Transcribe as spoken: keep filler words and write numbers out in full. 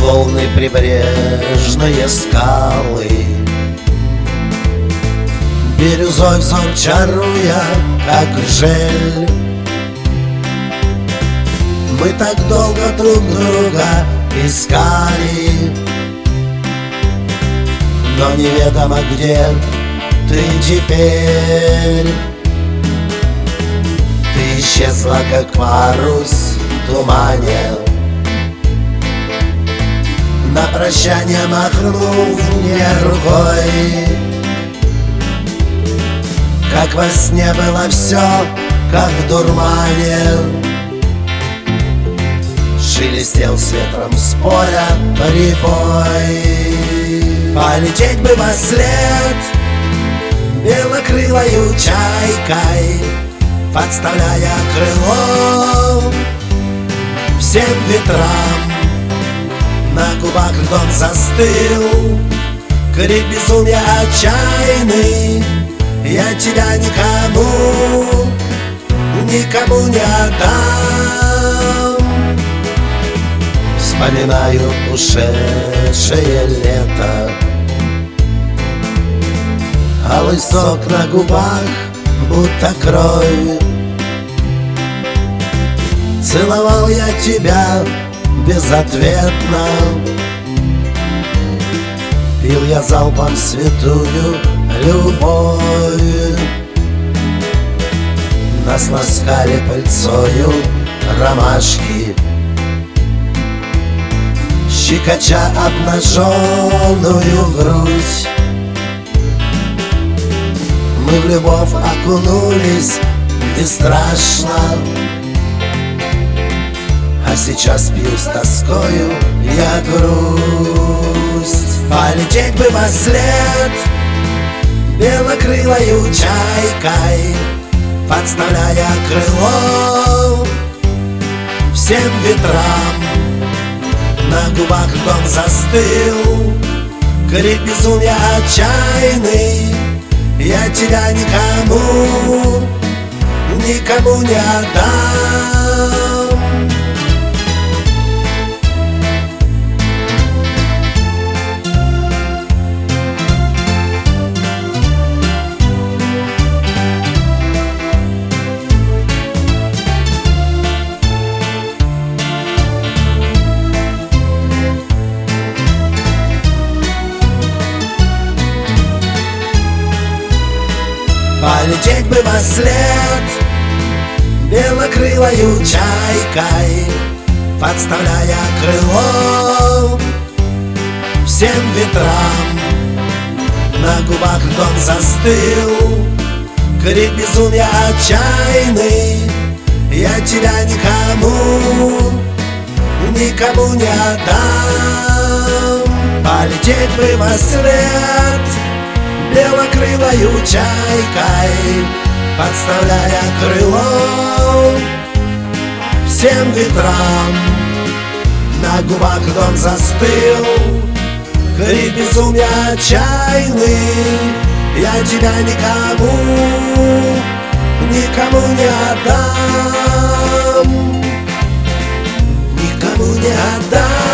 волны, прибрежные скалы, бирюзой взор чаруя, как жель. Мы так долго друг друга искали, но неведомо где ты теперь. Ты исчезла, как парус в тумане, на прощание махнув мне рукой. Как во сне было все, как в дурмане, шелестел с ветром споря прибой. Полететь бы во след белокрылою чайкой, подставляя крыло всем ветрам. На губах льдом застыл крик безумия отчаянный. Я тебя никому, никому не отдам. Вспоминаю ушедшее лето, алый сок на губах, будто кровь. Целовал я тебя безответно, пил я залпом святую любовь. Нас ласкали пыльцою ромашки, щекоча обнаженную грудь. Мы в любовь окунулись бесстрашно, а сейчас пью с тоскою я грусть. Полететь бы во след белокрылою чайкой, подставляя крыло всем ветрам. На губах льдом застыл крик безумия отчаянный. Я тебя никому, никому не отдам. Полететь бы во след белокрылою чайкой, подставляя крыло всем ветрам. На губах льдом застыл крик безумия отчаянный. Я тебя никому, никому не отдам. Полететь бы во след белокрылою чайкой, подставляя крыло всем ветрам. На губах льдом застыл крик безумия отчаянный. Я тебя никому, никому не отдам, никому не отдам.